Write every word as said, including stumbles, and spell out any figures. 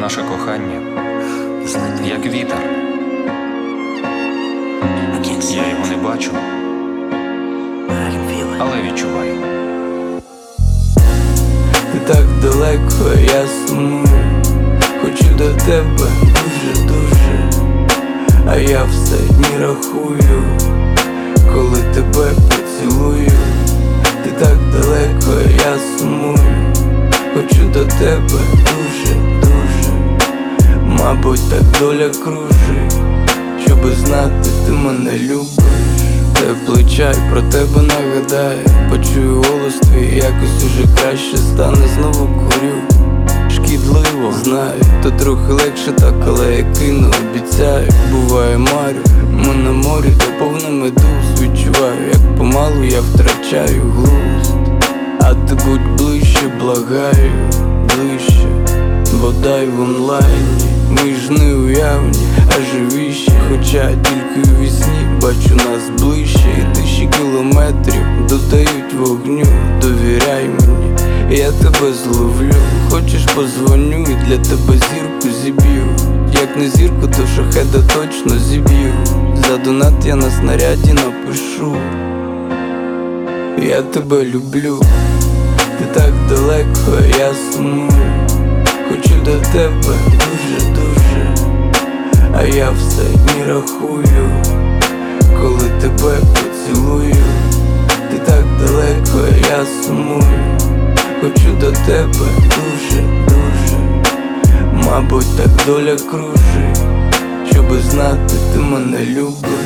Наше кохання, як вітер. Я його не бачу, але відчуваю. Ти так далеко, я сумую, хочу до тебе дуже-дуже, а я все дні рахую, коли тебе поцілую. Ти так далеко, я сумую, хочу до тебе дуже-дуже, мабуть, так доля кружить, щоби знати, ти мене любиш. Теплий чай про тебе нагадає, почую голос твій, якось уже краще стане. Знову курю, шкідливо, знаю, то трохи легше так, але я кину, обіцяю. Буває марю, ми на морі, де повно медуз. Відчуваю, як помалу я втрачаю глузд. А ти будь ближче, благаю, ближче, бодай в онлайні. Ми ж не уявні, а живіші, хоча тільки у вісні бачу нас ближче. І тисячі кілометрів додають вогню. Довіряй мені, я тебе зловлю. Хочеш позвоню і для тебе зірку зіб'ю. Як не зірку, то шахеда точно зіб'ю. За донат я на снаряді напишу: я тебе люблю. Ти так далеко, я сумую, хочу до тебе дуже-дуже, а я все дні рахую, коли тебе поцілую. Ти так далеко, я сумую, хочу до тебе дуже-дуже, мабуть, так доля кружить, щоби знати, ти мене любиш.